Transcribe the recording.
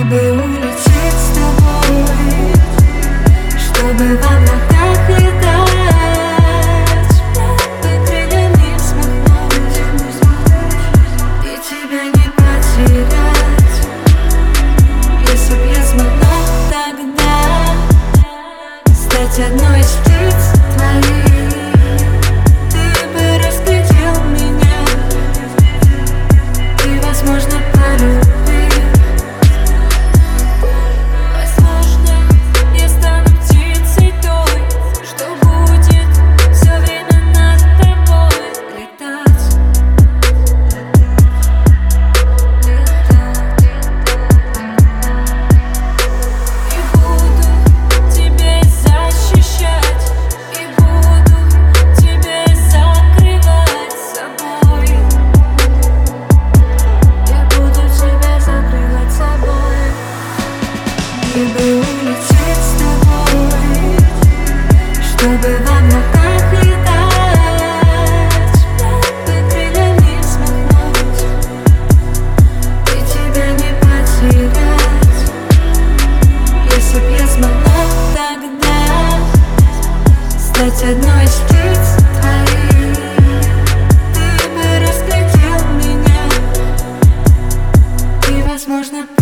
бы улететь с тобой, чтобы в облаках летать, и крыльями взмахнуть, и тебя не потерять. Если б я смогла тогда стать одной из птиц твоих, ты бы разглядел меня и, возможно, полюбил. И бы улететь с тобой, чтобы в облаках летать, и крыльями взмахнуть, и тебя не потерять. Если б я смогла тогда стать одной из птиц твоих, ты бы разглядел меня и, возможно,